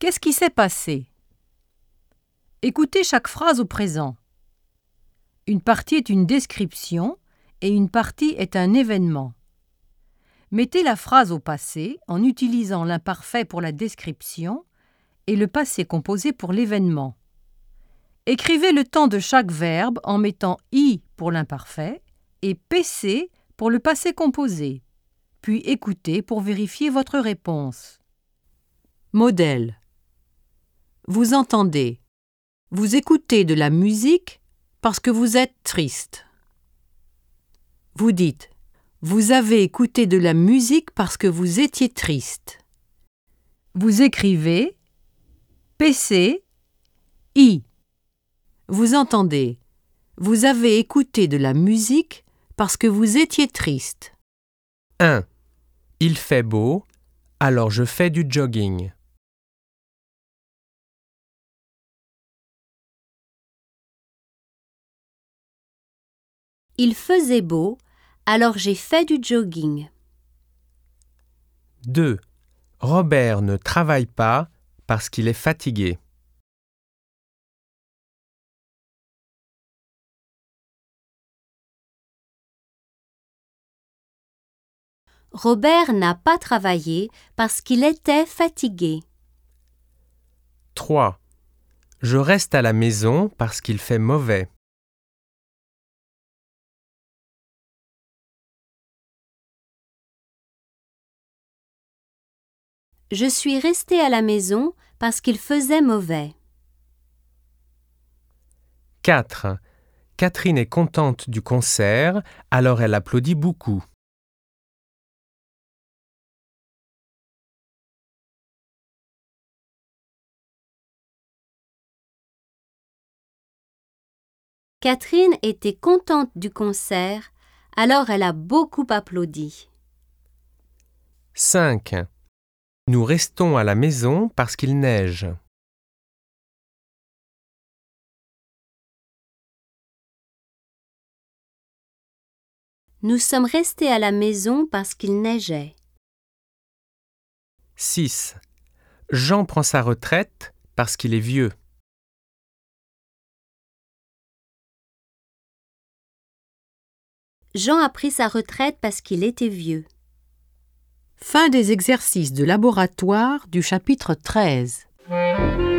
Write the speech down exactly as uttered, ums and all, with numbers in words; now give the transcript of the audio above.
Qu'est-ce qui s'est passé? Écoutez chaque phrase au présent. Une partie est une description et une partie est un événement. Mettez la phrase au passé en utilisant l'imparfait pour la description et le passé composé pour l'événement. Écrivez le temps de chaque verbe en mettant « i » pour l'imparfait et « pc » pour le passé composé, puis écoutez pour vérifier votre réponse. Modèle. Vous entendez. Vous écoutez de la musique parce que vous êtes triste. Vous dites « Vous avez écouté de la musique parce que vous étiez triste ». Vous écrivez « pc, i ». Vous entendez « Vous avez écouté de la musique parce que vous étiez triste ». un. Il fait beau, alors je fais du jogging. Il faisait beau, alors j'ai fait du jogging. deux. Robert ne travaille pas parce qu'il est fatigué. Robert n'a pas travaillé parce qu'il était fatigué. trois. Je reste à la maison parce qu'il fait mauvais. Je suis restée à la maison parce qu'il faisait mauvais. quatre. Catherine est contente du concert, alors elle applaudit beaucoup. Catherine était contente du concert, alors elle a beaucoup applaudi. cinq. Nous restons à la maison parce qu'il neige. Nous sommes restés à la maison parce qu'il neigeait. six. Jean prend sa retraite parce qu'il est vieux. Jean a pris sa retraite parce qu'il était vieux. Fin des exercices de laboratoire du chapitre treize.